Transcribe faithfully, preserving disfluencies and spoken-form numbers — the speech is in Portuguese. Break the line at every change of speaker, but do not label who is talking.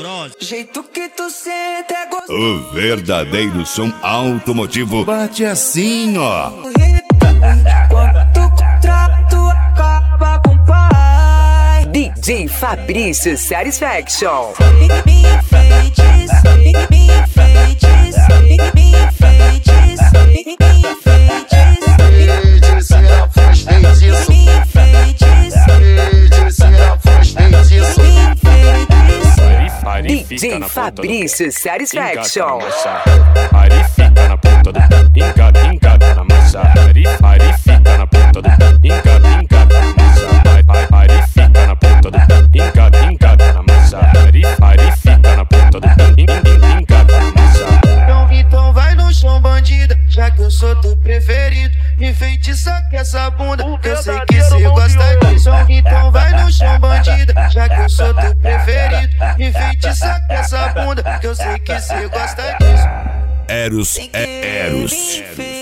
poderosa.
Jeito que tu sente é gostoso.
O verdadeiro som automotivo bate assim, ó.
Quando tu contrato acaba com o pai.
D J Fabrício Satisfaction.
Me enfeites, me enfeites, me enfeites, me enfeites.
Feiticeira, faz feitiço.
Me enfeites,
Feiticeira, faz feitiço.
me enfeites.
D J Fabrício Satisfaction.
Ari fica na ponta do engata, engata na massa. Ari, Ari fica na ponta do engata, engata na massa. Ari fica na ponta do engata, engata na massa. Ari, Ari fica na ponta do engata na massa.
Então, então vai no chão, bandida, já que eu sou teu preferido. Me feitiça com essa bunda, que eu sei que cê gosta disso. Então vai no chão, bandida, já que eu sou teu preferido. Me feitiça com essa bunda, que eu sei que cê gosta disso.
Eros é Eros.